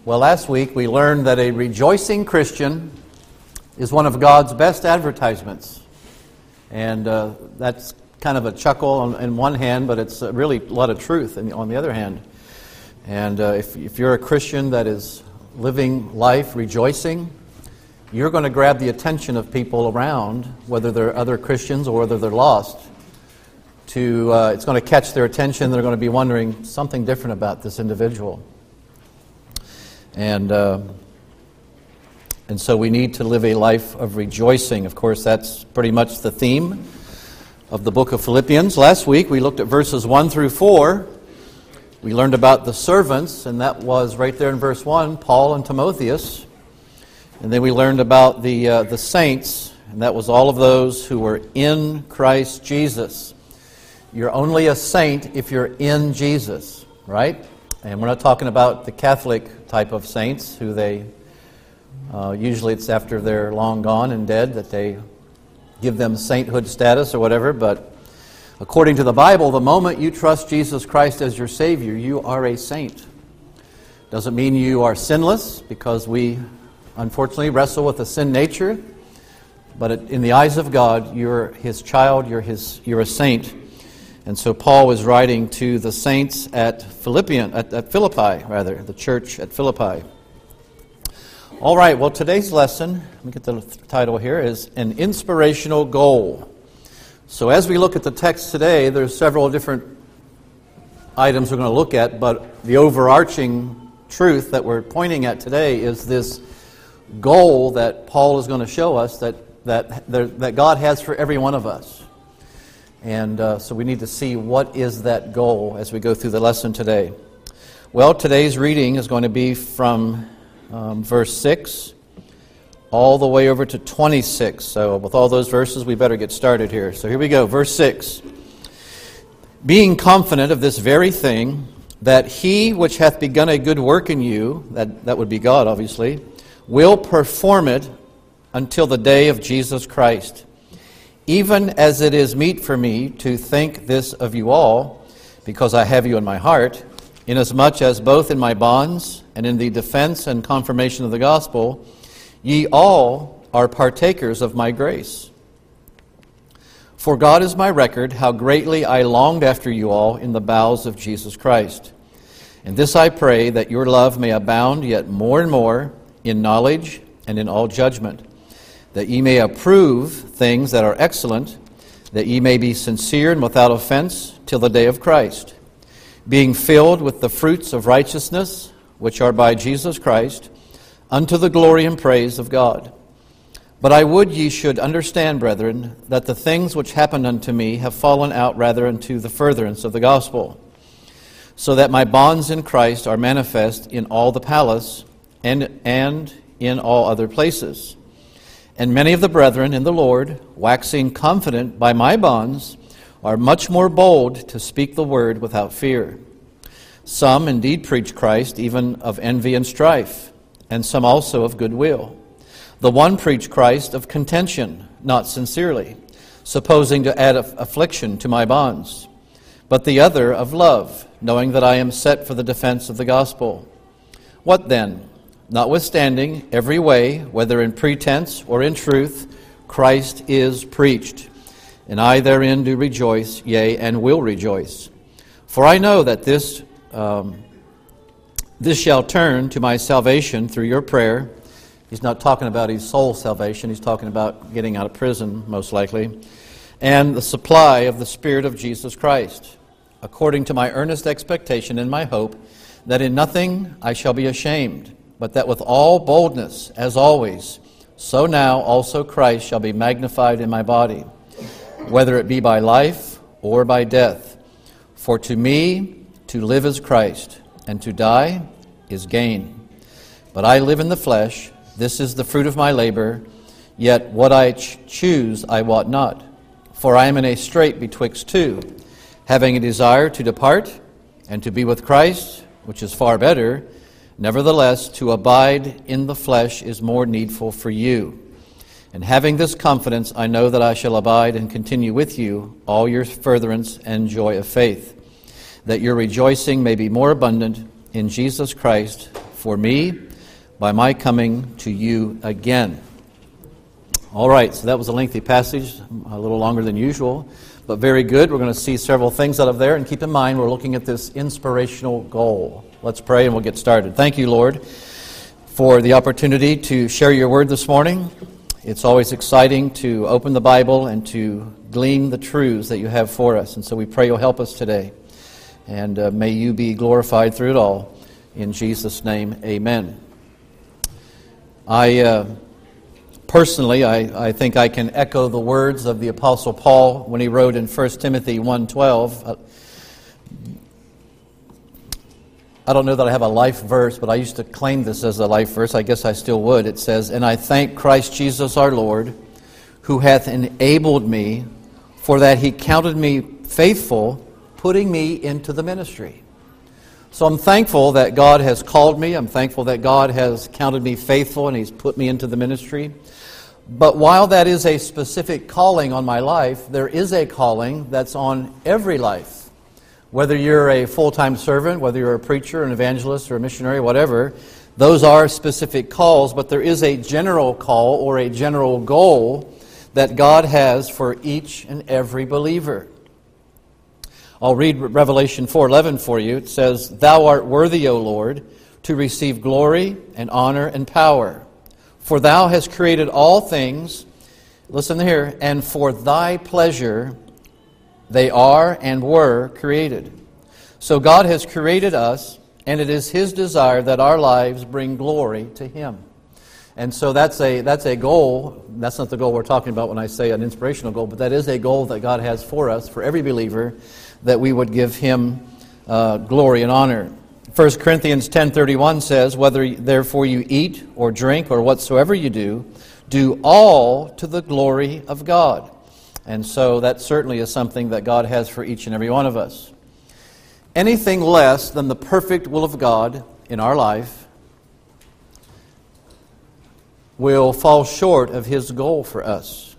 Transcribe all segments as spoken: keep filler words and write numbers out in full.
Well, last week we learned that a rejoicing Christian is one of God's best advertisements. And uh, that's kind of a chuckle on, on one hand, but it's uh, really a lot of truth in, on the other hand. And uh, if, if you're a Christian that is living life rejoicing, you're going to grab the attention of people around, whether they're other Christians or whether they're lost. To uh, it's going to catch their attention. They're going to be wondering something different about this individual. And uh, and so we need to live a life of rejoicing. Of course, that's pretty much the theme of the book of Philippians. Last week we looked at verses one through four. We learned about the servants, and that was right there in verse one, Paul and Timotheus. And then we learned about the uh, the saints, and that was all of those who were in Christ Jesus. You're only a saint if you're in Jesus, right? And we're not talking about the Catholic type of saints who they, uh, usually it's after they're long gone and dead that they give them sainthood status or whatever. But according to the Bible, the moment you trust Jesus Christ as your Savior, you are a saint. Doesn't mean you are sinless, because we unfortunately wrestle with a sin nature. But in the eyes of God, you're His child, you're His, you're a saint. And so Paul was writing to the saints at Philippian, at, at Philippi, rather, the church at Philippi. All right, well, today's lesson, let me get the title here, is An Inspirational Goal. So as we look at the text today, there's several different items we're going to look at, but the overarching truth that we're pointing at today is this goal that Paul is going to show us that, that, that God has for every one of us. And uh, so we need to see what is that goal as we go through the lesson today. Well, today's reading is going to be from um, verse six all the way over to twenty-six. So with all those verses, we better get started here. So here we go, verse six. Being confident of this very thing, that He which hath begun a good work in you, that, that would be God obviously, will perform it until the day of Jesus Christ. Even as it is meet for me to think this of you all, because I have you in my heart, inasmuch as both in my bonds and in the defense and confirmation of the gospel, ye all are partakers of my grace. For God is my record, how greatly I longed after you all in the bowels of Jesus Christ. And this I pray, that your love may abound yet more and more in knowledge and in all judgment, that ye may approve things that are excellent, that ye may be sincere and without offense till the day of Christ, being filled with the fruits of righteousness, which are by Jesus Christ, unto the glory and praise of God. But I would ye should understand, brethren, that the things which happened unto me have fallen out rather unto the furtherance of the gospel, so that my bonds in Christ are manifest in all the palace and, and in all other places. And many of the brethren in the Lord, waxing confident by my bonds, are much more bold to speak the word without fear. Some indeed preach Christ, even of envy and strife, and some also of goodwill. The one preach Christ of contention, not sincerely, supposing to add affliction to my bonds, but the other of love, knowing that I am set for the defense of the gospel. What then? Notwithstanding, every way, whether in pretense or in truth, Christ is preached. And I therein do rejoice, yea, and will rejoice. For I know that this um, this shall turn to my salvation through your prayer. He's not talking about his soul salvation. He's talking about getting out of prison, most likely. And the supply of the Spirit of Jesus Christ, according to my earnest expectation and my hope, that in nothing I shall be ashamed, but that with all boldness, as always, so now also Christ shall be magnified in my body, whether it be by life or by death. For to me to live is Christ, and to die is gain. But I live in the flesh, this is the fruit of my labor, yet what I ch- choose I wot not. For I am in a strait betwixt two, having a desire to depart, and to be with Christ, which is far better. Nevertheless, to abide in the flesh is more needful for you. And having this confidence, I know that I shall abide and continue with you all your furtherance and joy of faith, that your rejoicing may be more abundant in Jesus Christ for me by my coming to you again. All right, so that was a lengthy passage, a little longer than usual, but very good. We're going to see several things out of there, and keep in mind we're looking at this inspirational goal. Let's pray and we'll get started. Thank you, Lord, for the opportunity to share your word this morning. It's always exciting to open the Bible and to glean the truths that you have for us, and so we pray you'll help us today. And uh, may you be glorified through it all. In Jesus' name, amen. I uh, personally, I, I think I can echo the words of the Apostle Paul when he wrote in First Timothy one twelve. Uh, I don't know that I have a life verse, but I used to claim this as a life verse. I guess I still would. It says, "And I thank Christ Jesus our Lord, who hath enabled me, for that he counted me faithful, putting me into the ministry." So I'm thankful that God has called me. I'm thankful that God has counted me faithful and He's put me into the ministry. But while that is a specific calling on my life, there is a calling that's on every life. Whether you're a full-time servant, whether you're a preacher, an evangelist, or a missionary, whatever, those are specific calls, but there is a general call or a general goal that God has for each and every believer. I'll read Revelation four eleven for you. It says, "Thou art worthy, O Lord, to receive glory and honor and power. For thou hast created all things," listen here, "and for thy pleasure they are and were created." So God has created us, and it is His desire that our lives bring glory to Him. And so that's a that's a goal. That's not the goal we're talking about when I say an inspirational goal, but that is a goal that God has for us, for every believer, that we would give Him uh, glory and honor. First Corinthians ten thirty-one says, "Whether therefore you eat or drink or whatsoever you do, do all to the glory of God." And so that certainly is something that God has for each and every one of us. Anything less than the perfect will of God in our life will fall short of His goal for us.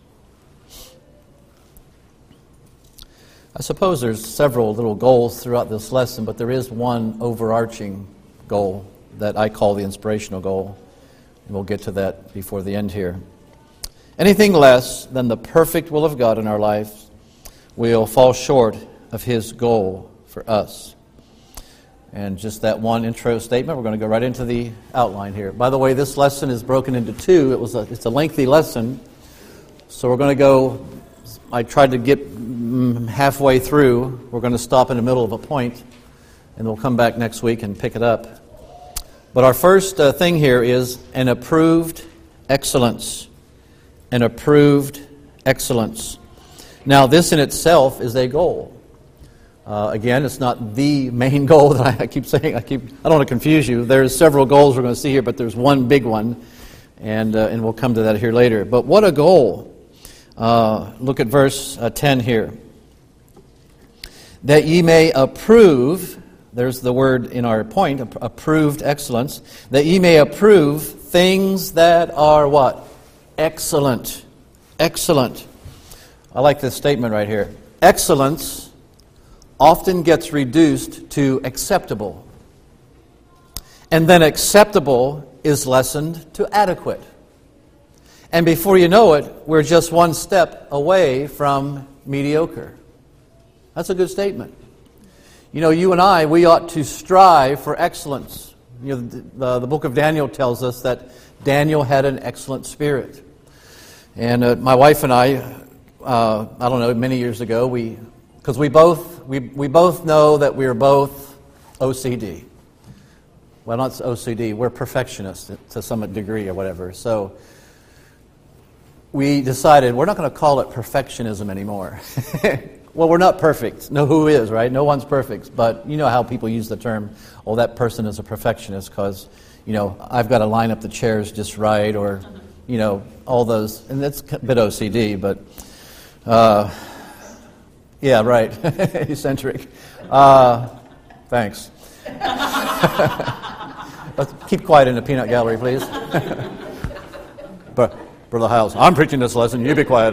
I suppose there's several little goals throughout this lesson, but there is one overarching goal that I call the inspirational goal, and we'll get to that before the end here. Anything less than the perfect will of God in our life will fall short of His goal for us. And just that one intro statement, we're going to go right into the outline here. By the way, this lesson is broken into two. It was a, it's a lengthy lesson, so we're going to go, I tried to get halfway through. We're going to stop in the middle of a point, and we'll come back next week and pick it up. But our first uh, thing here is an approved excellence. An approved excellence. Now, this in itself is a goal. Uh, again, it's not the main goal that I, I keep saying. I keep. I don't want to confuse you. There's several goals we're going to see here, but there's one big one, and uh, and we'll come to that here later. But what a goal! Uh, look at verse uh, ten here. "That ye may approve," there's the word in our point, approved excellence, "that ye may approve things that are" what? Excellent. Excellent. I like this statement right here. Excellence often gets reduced to acceptable. And then acceptable is lessened to adequate. And before you know it, we're just one step away from mediocre. That's a good statement. You know, you and I, we ought to strive for excellence. You know, the, the book of Daniel tells us that Daniel had an excellent spirit. And uh, my wife and I, uh, I don't know, many years ago, we, because we both we we both know that we're both O C D. Well, not O C D. We're perfectionists to some degree or whatever. So we decided we're not going to call it perfectionism anymore. Well, we're not perfect. No, who is, right? No one's perfect. But you know how people use the term, "Oh, that person is a perfectionist," because you know I've got to line up the chairs just right, or you know all those, and that's a bit O C D, but. Uh, Yeah, right. Eccentric. Uh, thanks. Let's keep quiet in the peanut gallery, please. But Brother Hiles, I'm preaching this lesson. You be quiet.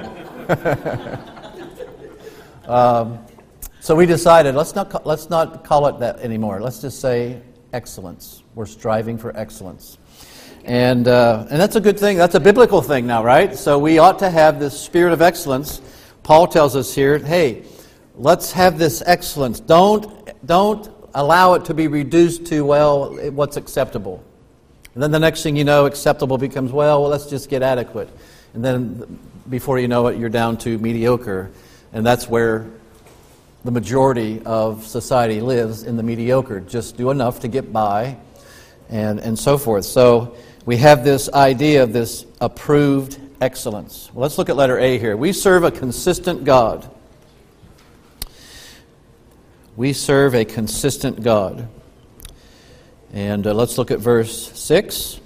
um, so we decided let's not let's not call it that anymore. Let's just say excellence. We're striving for excellence. And uh, and that's a good thing. That's a biblical thing now, right? So we ought to have this spirit of excellence. Paul tells us here, hey, let's have this excellence. Don't, don't allow it to be reduced to, well, what's acceptable. And then the next thing you know, acceptable becomes, well, well, let's just get adequate. And then before you know it, you're down to mediocre. And that's where the majority of society lives, in the mediocre. Just do enough to get by, and, and so forth. So we have this idea of this approved excellence. Well, let's look at letter A here. We serve a consistent God. We serve a consistent God. And uh, let's look at verse six.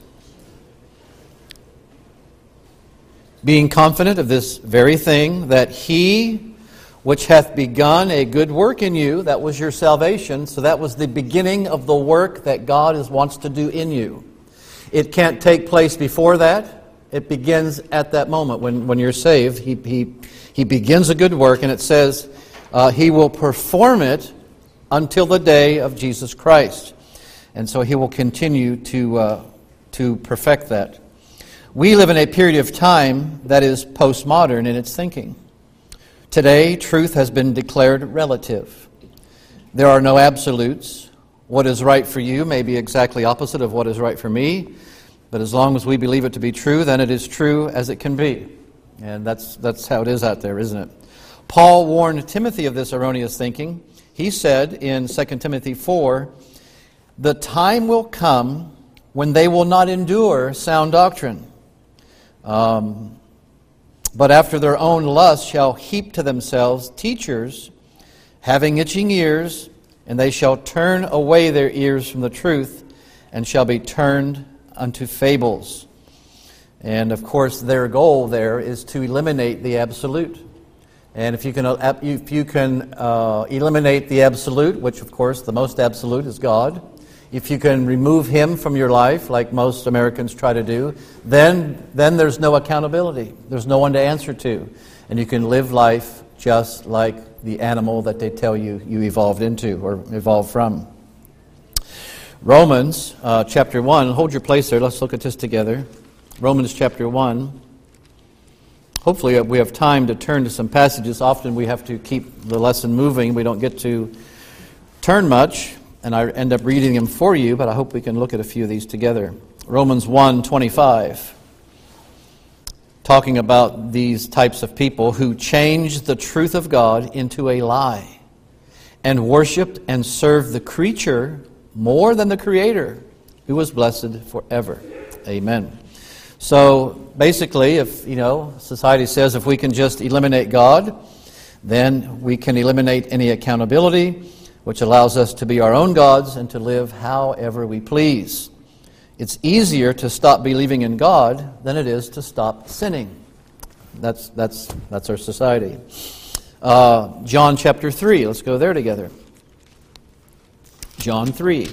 Being confident of this very thing, that he which hath begun a good work in you, that was your salvation, so that was the beginning of the work that God is, wants to do in you. It can't take place before that. It begins at that moment. When, when you're saved, he, he, he begins a good work, and it says uh, he will perform it until the day of Jesus Christ. And so he will continue to, uh, to perfect that. We live in a period of time that is postmodern in its thinking. Today, truth has been declared relative. There are no absolutes. What is right for you may be exactly opposite of what is right for me, but as long as we believe it to be true, then it is true as it can be. And that's that's how it is out there, isn't it? Paul warned Timothy of this erroneous thinking. He said in Second Timothy four, "The time will come when they will not endure sound doctrine. Um, but after their own lust shall heap to themselves teachers, having itching ears, and they shall turn away their ears from the truth, and shall be turned unto fables." And of course, their goal there is to eliminate the absolute. And if you can, if you can uh, eliminate the absolute, which of course the most absolute is God, if you can remove Him from your life, like most Americans try to do, then then there's no accountability. There's no one to answer to. And you can live life just like the animal that they tell you you evolved into or evolved from. Romans uh, chapter one, hold your place there, let's look at this together. Romans chapter one. Hopefully we have time to turn to some passages. Often we have to keep the lesson moving. We don't get to turn much. And I end up reading them for you, but I hope we can look at a few of these together. Romans one twenty-five, talking about these types of people who changed the truth of God into a lie and worshipped and served the creature more than the Creator, who was blessed forever. Amen. So basically, if you know, society says if we can just eliminate God, then we can eliminate any accountability, which allows us to be our own gods and to live however we please. It's easier to stop believing in God than it is to stop sinning. That's that's that's our society. Uh, John chapter three. Let's go there together. John three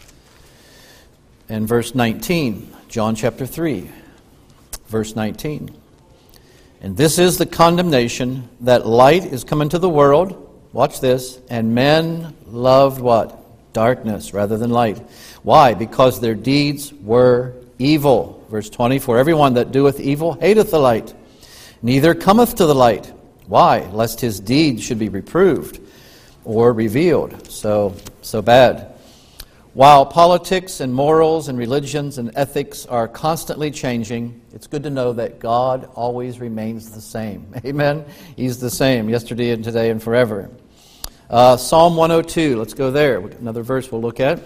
and verse nineteen. John chapter three, verse nineteen. And this is the condemnation, that light is come into the world. Watch this. And men loved what? Darkness rather than light. Why? Because their deeds were evil. Verse twenty, for everyone that doeth evil hateth the light, neither cometh to the light. Why? Lest his deeds should be reproved or revealed. So, so bad. While politics and morals and religions and ethics are constantly changing, it's good to know that God always remains the same. Amen? He's the same yesterday and today and forever. Uh, Psalm one oh two, let's go there. Another verse we'll look at.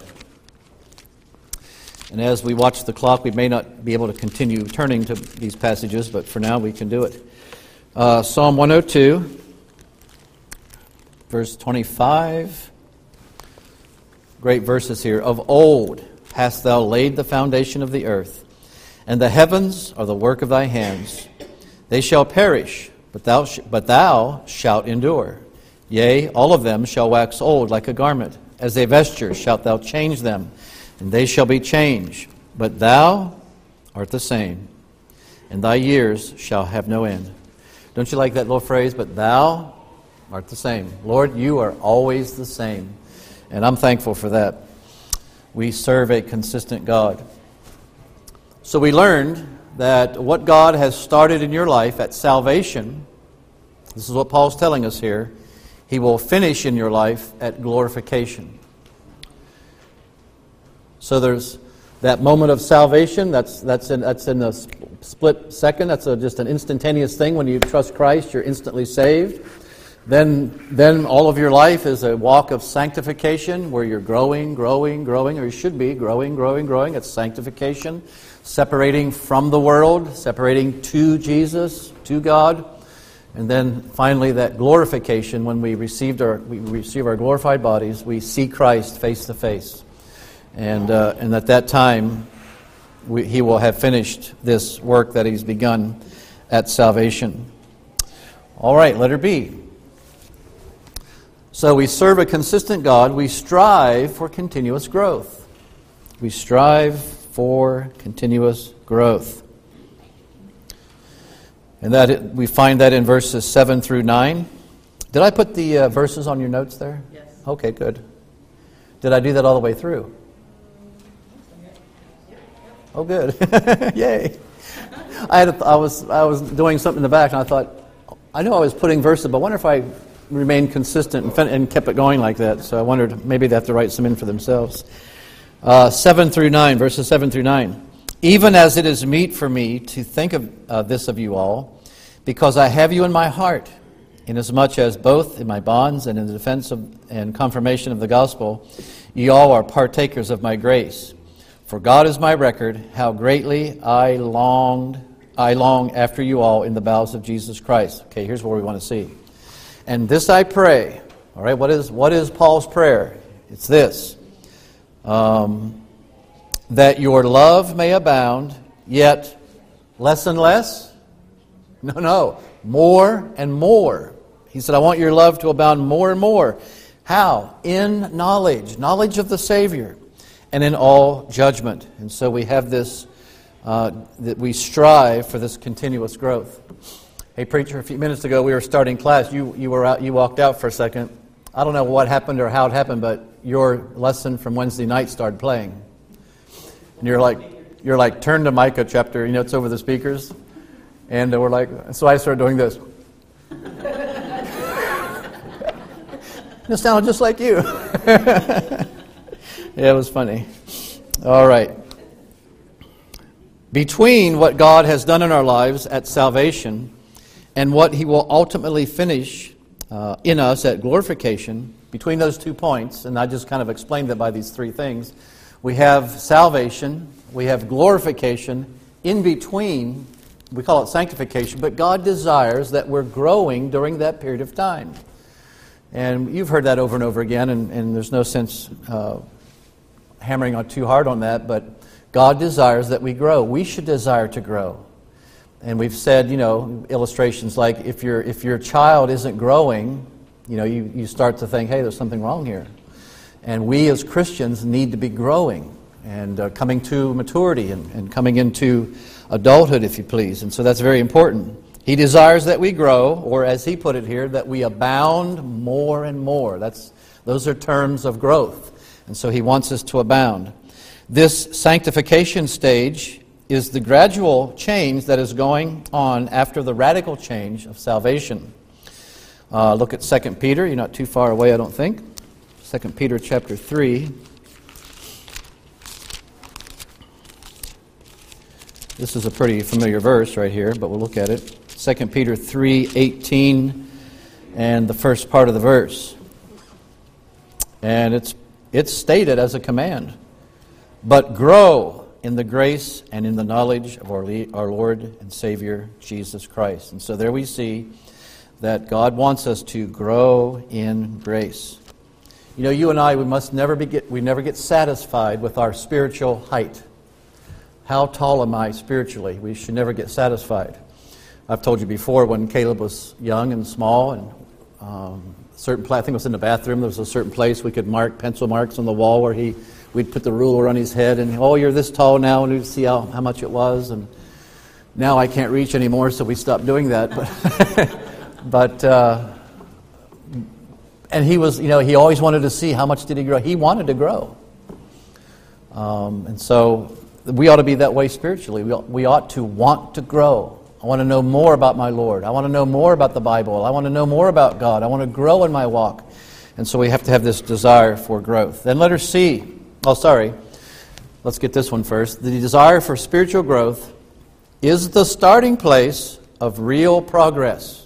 And as we watch the clock, we may not be able to continue turning to these passages, but for now we can do it. Uh, Psalm one oh two, verse twenty-five. Great verses here. Of old hast thou laid the foundation of the earth, and the heavens are the work of thy hands. They shall perish, but thou sh- but thou shalt endure. Yea, all of them shall wax old like a garment. As a vesture shalt thou change them, and they shall be changed. But thou art the same, and thy years shall have no end. Don't you like that little phrase? But thou art the same. Lord, you are always the same. And I'm thankful for that. We serve a consistent God. So we learned that what God has started in your life at salvation, this is what Paul's telling us here, He will finish in your life at glorification. So there's that moment of salvation, that's that's in, that's in a split second, that's a, just an instantaneous thing. When you trust Christ, you're instantly saved. Then, then all of your life is a walk of sanctification where you're growing, growing, growing, or you should be growing, growing, growing. It's sanctification, separating from the world, separating to Jesus, to God. And then finally that glorification, when we received our we receive our glorified bodies, we see Christ face to face. And uh, and at that time, we, He will have finished this work that He's begun at salvation. All right, letter B. So we serve a consistent God. We strive for continuous growth. We strive for continuous growth. And that it, we find that in verses seven through nine. Did I put the uh, verses on your notes there? Yes. Okay, good. Did I do that all the way through? Oh, good. Yay. I had a, I was I was doing something in the back, and I thought, I knew I was putting verses, but I wonder if I remained consistent and, fin- and kept it going like that. So I wondered maybe they have to write some in for themselves. Uh, seven through nine, verses seven through nine. Even as it is meet for me to think of uh, this of you all, because I have you in my heart, inasmuch as both in my bonds and in the defense of, and confirmation of the gospel, ye all are partakers of my grace. For God is my record, how greatly I longed, I long after you all in the bowels of Jesus Christ. Okay, here's where we want to see. And this I pray. All right, what is what is Paul's prayer? It's this. Um, that your love may abound, yet less and less? No, no. More and more. He said, I want your love to abound more and more. How? In knowledge. Knowledge of the Savior. And in all judgment. And so we have this, uh, that we strive for this continuous growth. Hey, preacher, a few minutes ago we were starting class. You you were out. You walked out for a second. I don't know what happened or how it happened, but your lesson from Wednesday night started playing. And you're like, you're like, turn to Micah chapter. You know, it's over the speakers, and we're like. So I started doing this. It sounded just like you. Yeah, it was funny. All right. Between what God has done in our lives at salvation and what He will ultimately finish uh, in us at glorification, between those two points, and I just kind of explained that by these three things, we have salvation, we have glorification. In between, we call it sanctification, but God desires that we're growing during that period of time. And you've heard that over and over again, and, and there's no sense uh, hammering on too hard on that, but God desires that we grow. We should desire to grow. And we've said, you know, illustrations like if your if your child isn't growing, you know, you, you start to think, hey, there's something wrong here. And we as Christians need to be growing and uh, coming to maturity and, and coming into adulthood, if you please. And so that's very important. He desires that we grow, or as he put it here, that we abound more and more. That's those are terms of growth. And so he wants us to abound. This sanctification stage is the gradual change that is going on after the radical change of salvation. Uh, look at Second Peter. You're not too far away, I don't think. Second Peter chapter three. This is a pretty familiar verse right here, but we'll look at it. Second Peter three eighteen and the first part of the verse. And it's it's stated as a command. But grow in the grace and in the knowledge of our, our Lord and Savior, Jesus Christ. And so there we see that God wants us to grow in grace. You know, you and I, we must never be get, we never get satisfied with our spiritual height. How tall am I spiritually? We should never get satisfied. I've told you before, when Caleb was young and small, and um, certain place, I think it was in the bathroom, there was a certain place we could mark pencil marks on the wall where he we'd put the ruler on his head, and oh, you're this tall now, and we'd see how, how much it was. And now I can't reach anymore, so we stopped doing that. But, but uh, and he was, you know, he always wanted to see how much did he grow. He wanted to grow. Um, and so we ought to be that way spiritually. We ought, we ought to want to grow. I want to know more about my Lord. I want to know more about the Bible. I want to know more about God. I want to grow in my walk. And so we have to have this desire for growth. Then letter C. Oh, sorry. Let's get this one first. The desire for spiritual growth is the starting place of real progress.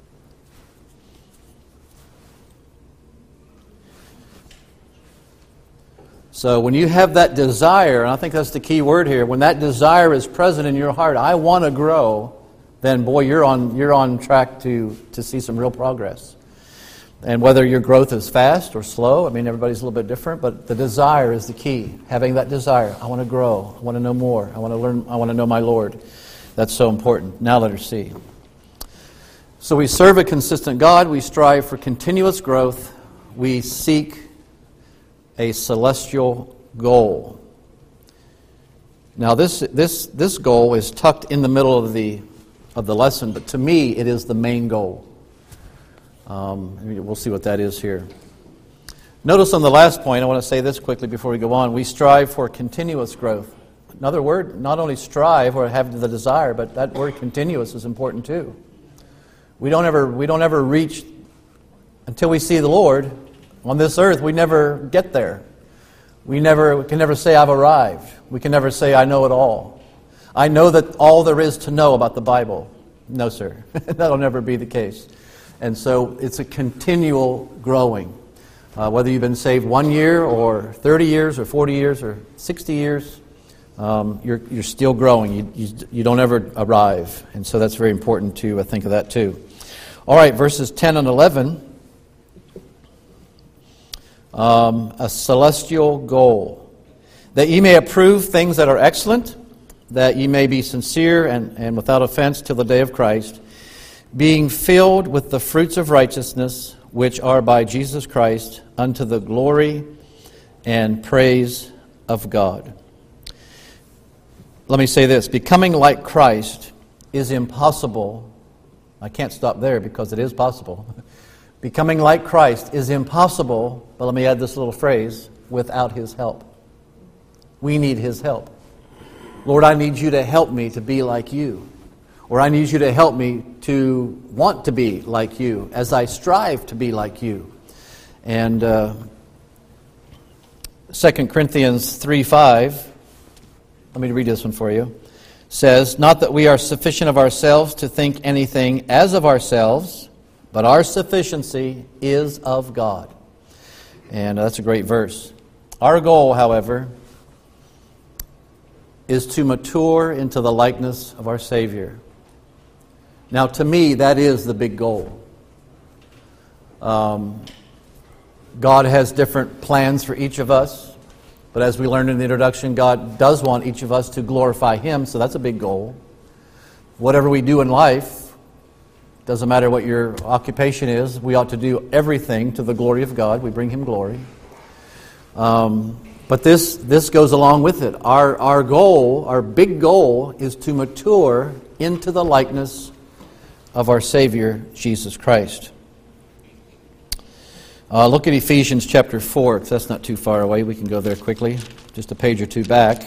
So when you have that desire, and I think that's the key word here, when that desire is present in your heart, I want to grow, then boy, you're on you're on track to, to see some real progress. And whether your growth is fast or slow, I mean, everybody's a little bit different, but the desire is the key. Having that desire, I want to grow, I want to know more, I want to learn, I want to know my Lord. That's so important. Now letter C. So we serve a consistent God, we strive for continuous growth, we seek a celestial goal. Now this this this goal is tucked in the middle of the of the lesson, but to me it is the main goal. Um, we'll see what that is here. Notice on the last point, I want to say this quickly before we go on. We strive for continuous growth. Another word, not only strive or have the desire, but that word continuous is important too. We don't ever we don't ever reach until we see the Lord. On this earth, we never get there. We never we can never say, I've arrived. We can never say, I know it all. I know that all there is to know about the Bible. No, sir. That'll never be the case. And so it's a continual growing. Uh, whether you've been saved one year or thirty years or forty years or sixty years, um, you're, you're still growing. You, you, you don't ever arrive. And so that's very important to uh, think of that too. All right, verses ten and eleven. Um, a celestial goal, that ye may approve things that are excellent, that ye may be sincere and, and without offense till the day of Christ, being filled with the fruits of righteousness, which are by Jesus Christ, unto the glory and praise of God. Let me say this, becoming like Christ is impossible. I can't stop there because it is possible. Becoming like Christ is impossible, but let me add this little phrase, without His help. We need His help. Lord, I need you to help me to be like you. Or I need you to help me to want to be like you as I strive to be like you. And uh, Second Corinthians three five, let me read this one for you, says, not that we are sufficient of ourselves to think anything as of ourselves, but our sufficiency is of God. And that's a great verse. Our goal, however, is to mature into the likeness of our Savior. Now, to me, that is the big goal. Um, God has different plans for each of us, but as we learned in the introduction, God does want each of us to glorify Him, so that's a big goal. Whatever we do in life, doesn't matter what your occupation is, we ought to do everything to the glory of God. We bring Him glory. Um, but this this goes along with it. Our, our goal, our big goal, is to mature into the likeness of our Savior, Jesus Christ. Uh, look at Ephesians chapter four, because that's not too far away. We can go there quickly, just a page or two back.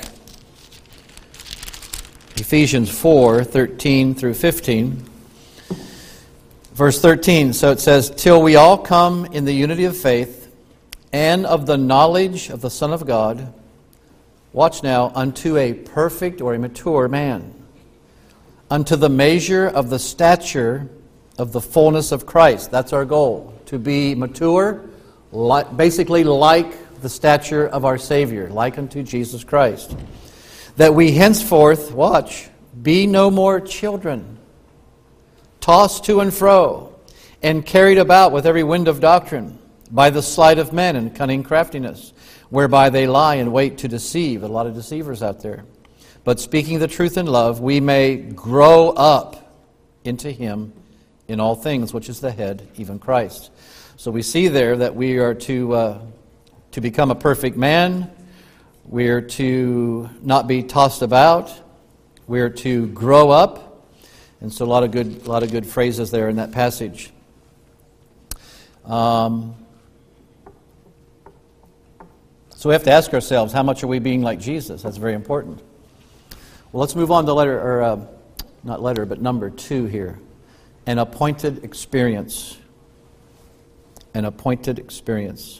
Ephesians four, thirteen through fifteen. Verse thirteen, so it says, till we all come in the unity of faith and of the knowledge of the Son of God, watch now, unto a perfect or a mature man, unto the measure of the stature of the fullness of Christ. That's our goal, to be mature, like, basically like the stature of our Savior, like unto Jesus Christ. That we henceforth, watch, be no more children, tossed to and fro, and carried about with every wind of doctrine, by the sleight of men and cunning craftiness, whereby they lie in wait to deceive. A lot of deceivers out there. But speaking the truth in love, we may grow up into Him in all things, which is the head, even Christ. So we see there that we are to uh, to become a perfect man. We are to not be tossed about. We are to grow up. And so a lot of good, a lot of good phrases there in that passage. Um, So we have to ask ourselves, how much are we being like Jesus? That's very important. Well, let's move on to letter, or uh, not letter, but number two here. An appointed experience. An appointed experience.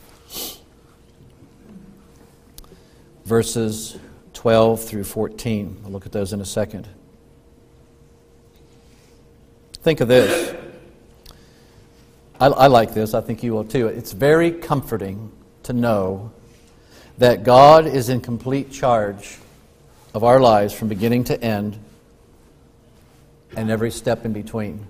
Verses twelve through fourteen. We'll look at those in a second. Think of this. I, I like this. I think you will too. It's very comforting to know that God is in complete charge of our lives from beginning to end and every step in between.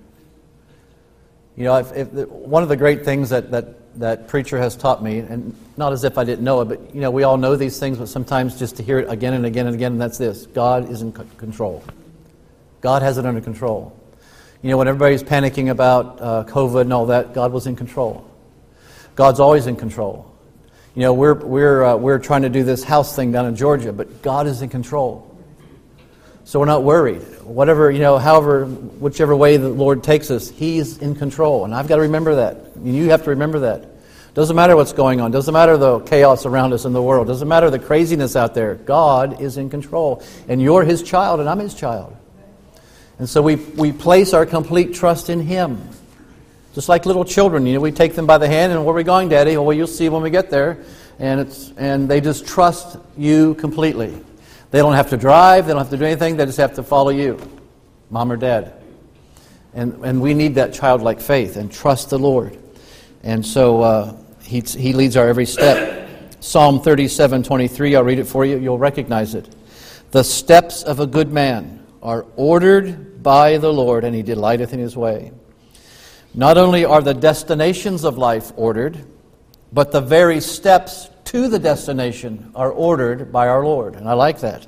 You know, if, if, one of the great things that, that, that preacher has taught me, and not as if I didn't know it, but you know, we all know these things, but sometimes just to hear it again and again and again, and that's this: God is in c- control. God has it under control. You know, when everybody's panicking about uh, COVID and all that, God was in control. God's always in control. You know, we're we're uh, we're trying to do this house thing down in Georgia, but God is in control. So we're not worried. Whatever, you know, however, whichever way the Lord takes us, He's in control. And I've got to remember that. And you have to remember that. Doesn't matter what's going on. Doesn't matter the chaos around us in the world. Doesn't matter the craziness out there. God is in control. And you're His child and I'm His child. And so we, we place our complete trust in Him. Just like little children, you know, we take them by the hand and, where are we going, Daddy? Well, you'll see when we get there. And it's and they just trust you completely. They don't have to drive. They don't have to do anything. They just have to follow you, Mom or Dad. And and we need that childlike faith and trust the Lord. And so uh, he, he leads our every step. Psalm thirty-seven twenty-three, I'll read it for you. You'll recognize it. The steps of a good man are ordered by the Lord, and He delighteth in His way. Not only are the destinations of life ordered, but the very steps to the destination are ordered by our Lord. And I like that.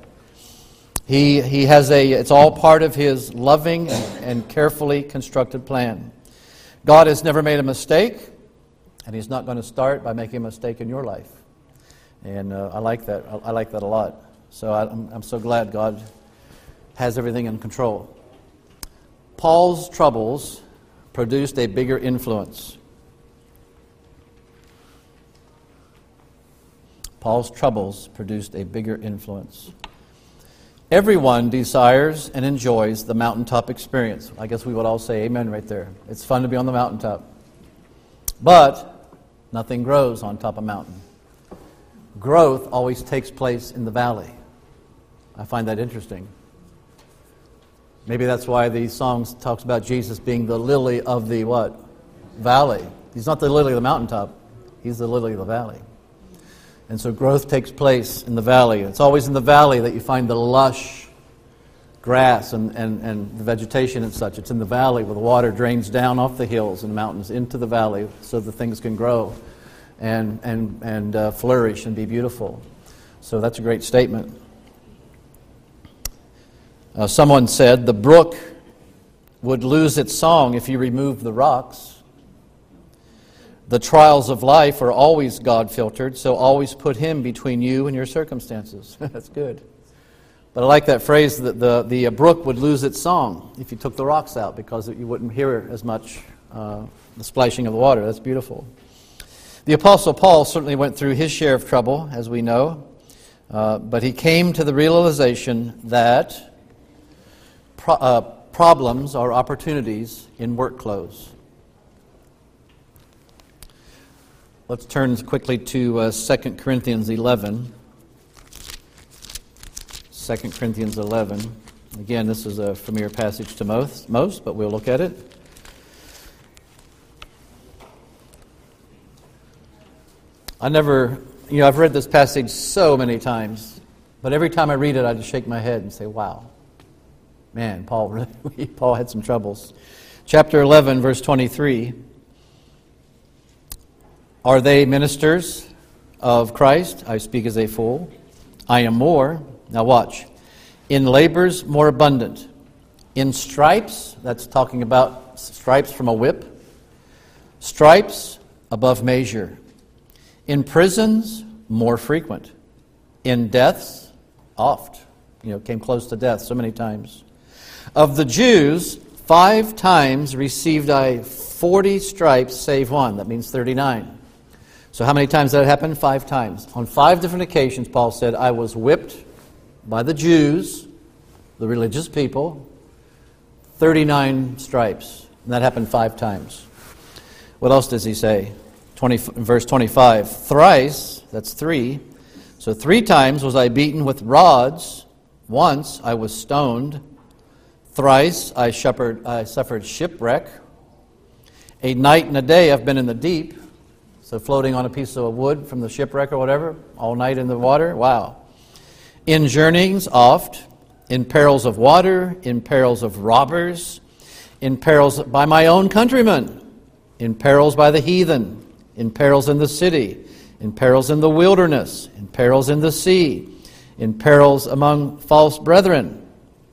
He he has a, it's all part of His loving and, and carefully constructed plan. God has never made a mistake, and He's not going to start by making a mistake in your life. And uh, I like that. I, I like that a lot. So I, I'm, I'm so glad God has everything in control. Paul's troubles produced a bigger influence. Paul's troubles produced a bigger influence. Everyone desires and enjoys the mountaintop experience. I guess we would all say amen right there. It's fun to be on the mountaintop. But nothing grows on top of a mountain. Growth always takes place in the valley. I find that interesting. Maybe that's why the song talks about Jesus being the lily of the what? Valley. He's not the lily of the mountaintop. He's the lily of the valley. And so growth takes place in the valley. It's always in the valley that you find the lush grass and, and, and the vegetation and such. It's in the valley where the water drains down off the hills and mountains into the valley so that things can grow and, and, and uh, flourish and be beautiful. So that's a great statement. Uh, someone said, the brook would lose its song if you removed the rocks. The trials of life are always God-filtered, so always put Him between you and your circumstances. That's good. But I like that phrase that the, the brook would lose its song if you took the rocks out, because you wouldn't hear as much uh, the splashing of the water. That's beautiful. The Apostle Paul certainly went through his share of trouble, as we know, uh, but he came to the realization that pro- uh, problems are opportunities in work clothes. Let's turn quickly to uh, Second Corinthians eleven. Second Corinthians eleven. Again, this is a familiar passage to most, most, but we'll look at it. I never, you know, I've read this passage so many times, but every time I read it, I just shake my head and say, wow. Man, Paul really, Paul had some troubles. Chapter eleven, verse twenty-three. Are they ministers of Christ? I speak as a fool. I am more. Now watch. In labors more abundant. In stripes, that's talking about stripes from a whip. Stripes above measure. In prisons, more frequent. In deaths, oft. You know, came close to death so many times. Of the Jews, five times received I forty stripes save one. That means thirty-nine. So how many times did that happen? Five times. On five different occasions, Paul said, I was whipped by the Jews, the religious people, thirty-nine stripes. And that happened five times. What else does he say? twenty, verse twenty-five, thrice, that's three. So three times was I beaten with rods. Once I was stoned. Thrice I suffered, I suffered shipwreck. A night and a day I've been in the deep. So floating on a piece of wood from the shipwreck or whatever, all night in the water. Wow. In journeyings oft, in perils of water, in perils of robbers, in perils by my own countrymen, in perils by the heathen, in perils in the city, in perils in the wilderness, in perils in the sea, in perils among false brethren,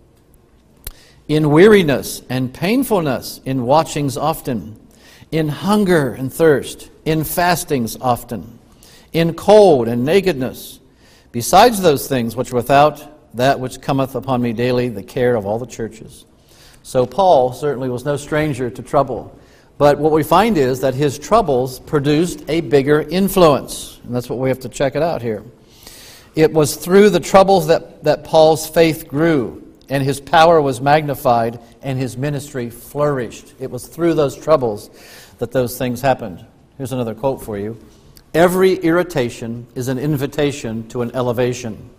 in weariness and painfulness, in watchings often, in hunger and thirst, in fastings often, in cold and nakedness, besides those things which without that which cometh upon me daily, the care of all the churches. So Paul certainly was no stranger to trouble. But what we find is that his troubles produced a bigger influence. And that's what we have to check it out here. It was through the troubles that, that Paul's faith grew, and his power was magnified, and his ministry flourished. It was through those troubles that those things happened. Here's another quote for you. Every irritation is an invitation to an elevation.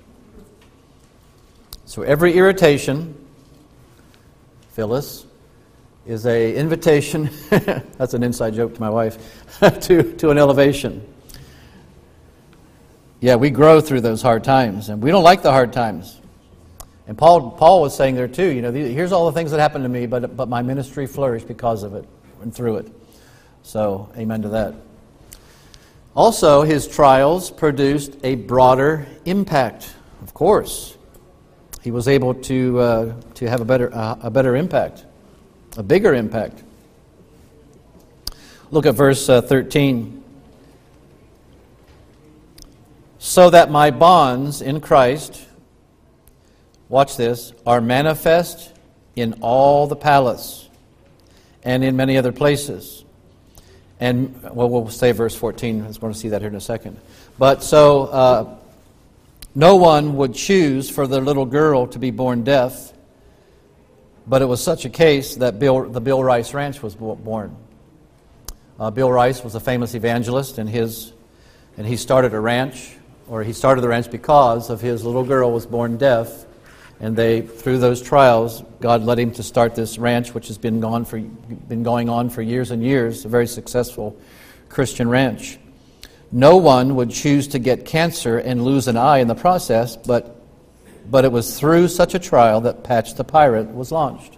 So every irritation, Phyllis, is an invitation, that's an inside joke to my wife, to, to an elevation. Yeah, we grow through those hard times, and we don't like the hard times. And Paul Paul was saying there too, you know, here's all the things that happened to me, but but my ministry flourished because of it and through it. So, amen to that. Also, his trials produced a broader impact, of course. He was able to uh, to have a better uh, a better impact, a bigger impact. Look at verse uh, thirteen. So that my bonds in Christ, watch this, are manifest in all the palace and in many other places. And, well, we'll say verse fourteen. I was going to see that here in a second. But so, uh, no one would choose for their little girl to be born deaf, but it was such a case that Bill, the Bill Rice Ranch was born. Uh, Bill Rice was a famous evangelist, and his, and he started a ranch, or he started the ranch because of his little girl was born deaf, and they, through those trials, God led him to start this ranch, which has been gone for been going on for years and years, a very successful Christian ranch. No one would choose to get cancer and lose an eye in the process, but but it was through such a trial that Patch the Pirate was launched.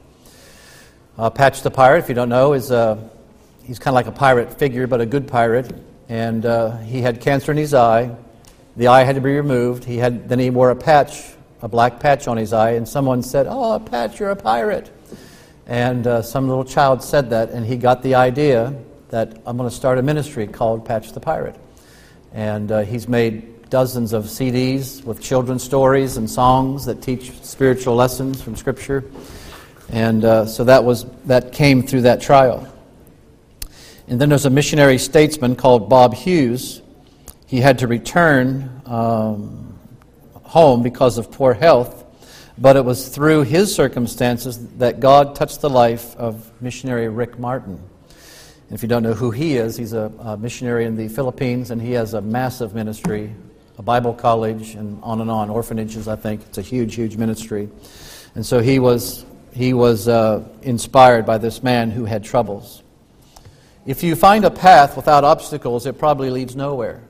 Uh, Patch the Pirate, if you don't know, is a, he's kind of like a pirate figure, but a good pirate, and uh, he had cancer in his eye. The eye had to be removed. He had then he wore a patch, a black patch on his eye, and someone said, "Oh, Patch, you're a pirate." And uh, some little child said that, and he got the idea that I'm going to start a ministry called Patch the Pirate. And uh, he's made dozens of C Ds with children's stories and songs that teach spiritual lessons from Scripture. And uh, so that was that came through that trial. And then there's a missionary statesman called Bob Hughes. He had to return um, home because of poor health, but it was through his circumstances that God touched the life of missionary Rick Martin. And if you don't know who he is, he's a, a missionary in the Philippines, and he has a massive ministry, a Bible college, and on and on, orphanages, I think. It's a huge, huge ministry. And so he was he was uh, inspired by this man who had troubles. If you find a path without obstacles, it probably leads nowhere.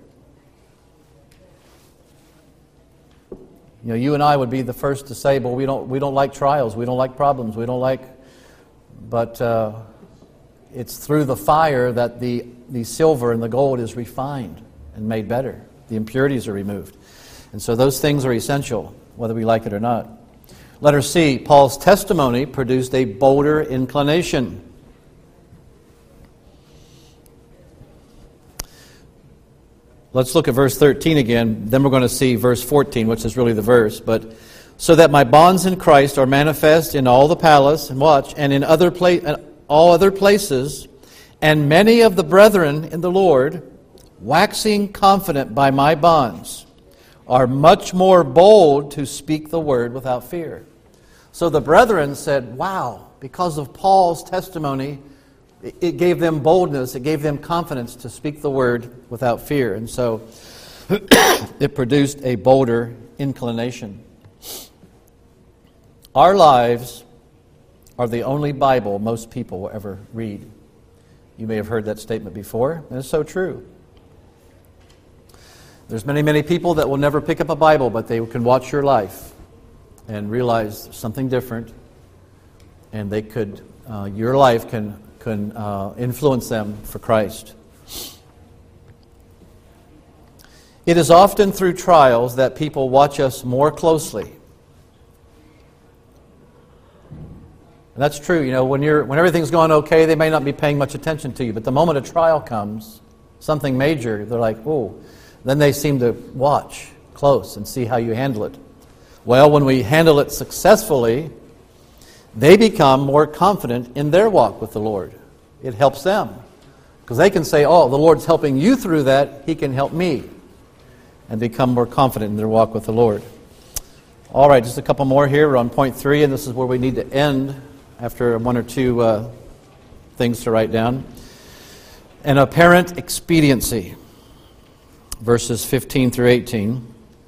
You know, you and I would be the first to say, well, we don't we don't like trials, we don't like problems, we don't like... But uh, it's through the fire that the, the silver and the gold is refined and made better. The impurities are removed. And so those things are essential, whether we like it or not. Letter C, Paul's testimony produced a bolder inclination. Let's look at verse thirteen again. Then we're going to see verse fourteen, which is really the verse. But so that my bonds in Christ are manifest in all the palace, and watch, and in other pla- all other places, and many of the brethren in the Lord, waxing confident by my bonds, are much more bold to speak the word without fear. So the brethren said, wow, because of Paul's testimony, it gave them boldness, it gave them confidence to speak the word without fear. And so it produced a bolder inclination. Our lives are the only Bible most people will ever read. You may have heard that statement before, and it's so true. There's many, many people that will never pick up a Bible, but they can watch your life and realize something different, and they could, uh, your life can can uh, influence them for Christ. It is often through trials that people watch us more closely. And that's true. You know, when you're when everything's going okay, they may not be paying much attention to you, but the moment a trial comes, something major, they're like, "Oh." Then they seem to watch close and see how you handle it. Well, when we handle it successfully, they become more confident in their walk with the Lord. It helps them because they can say, oh, the Lord's helping you through that, He can help me, and become more confident in their walk with the Lord. All right, just a couple more here. We're on point three, and this is where we need to end after one or two uh, things to write down. An apparent expediency, verses fifteen through eighteen.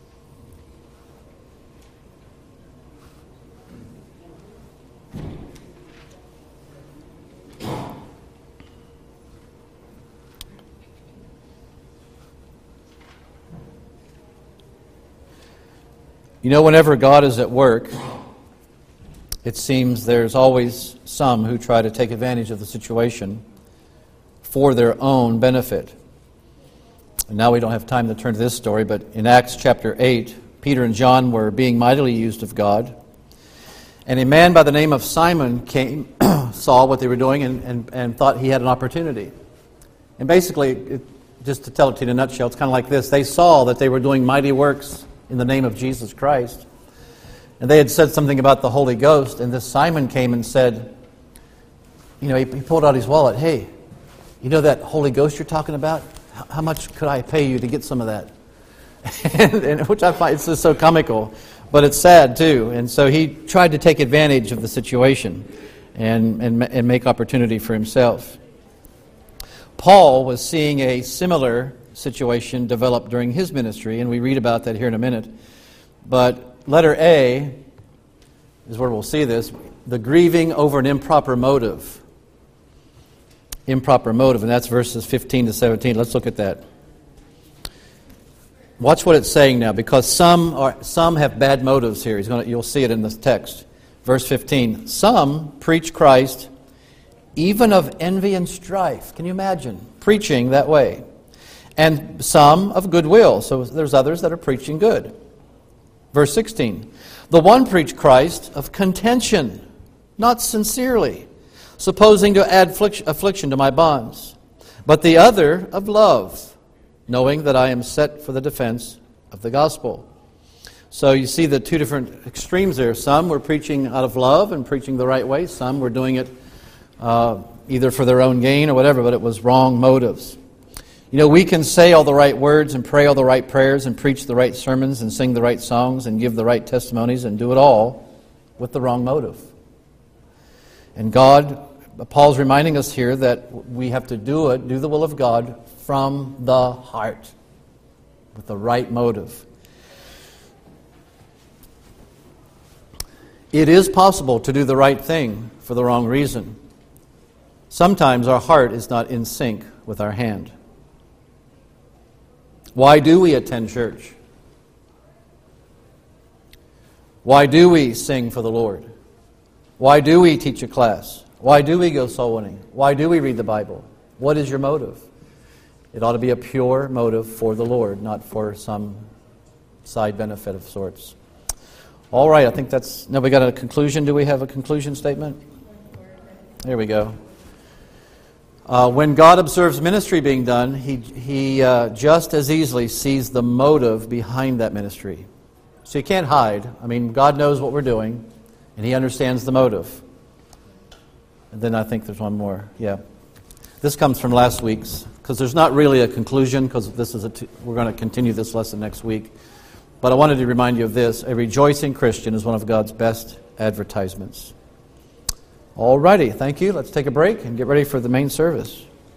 You know, whenever God is at work, it seems there's always some who try to take advantage of the situation for their own benefit. And now we don't have time to turn to this story, but in Acts chapter eight, Peter and John were being mightily used of God. And a man by the name of Simon came, saw what they were doing, and, and, and thought he had an opportunity. And basically, it, just to tell it to you in a nutshell, it's kind of like this. They saw that they were doing mighty works in the name of Jesus Christ. And they had said something about the Holy Ghost, and this Simon came and said, you know, he, he pulled out his wallet. Hey, you know that Holy Ghost you're talking about? How, how much could I pay you to get some of that? and, and which I find it's just so comical, but it's sad too. And so he tried to take advantage of the situation and, and, and make opportunity for himself. Paul was seeing a similar situation develop during his ministry, and we read about that here in a minute. But letter A is where we'll see this, the grieving over an improper motive. Improper motive, and that's verses fifteen to seventeen. Let's look at that. Watch what it's saying now, because some are some have bad motives here. He's going to, you'll see it in this text. Verse fifteen, some preach Christ even of envy and strife. Can you imagine preaching that way? And some of goodwill. So there's others that are preaching good. Verse sixteen, the one preached Christ of contention, not sincerely, supposing to add affliction to my bonds, but the other of love, knowing that I am set for the defense of the gospel. So you see the two different extremes there. Some were preaching out of love and preaching the right way. Some were doing it uh, either for their own gain or whatever, but it was wrong motives. You know, we can say all the right words and pray all the right prayers and preach the right sermons and sing the right songs and give the right testimonies and do it all with the wrong motive. And God, Paul's reminding us here that we have to do it, do the will of God from the heart, with the right motive. It is possible to do the right thing for the wrong reason. Sometimes our heart is not in sync with our hand. Why do we attend church? Why do we sing for the Lord? Why do we teach a class? Why do we go soul winning? Why do we read the Bible? What is your motive? It ought to be a pure motive for the Lord, not for some side benefit of sorts. All right, I think that's... Now we got a conclusion. Do we have a conclusion statement? There we go. Uh, when God observes ministry being done, He, he uh, just as easily sees the motive behind that ministry. So you can't hide. I mean, God knows what we're doing, and He understands the motive. And then I think there's one more. Yeah. This comes from last week's because there's not really a conclusion, because this is a t- we're going to continue this lesson next week. But I wanted to remind you of this. A rejoicing Christian is one of God's best advertisements. All righty, thank you. Let's take a break and get ready for the main service.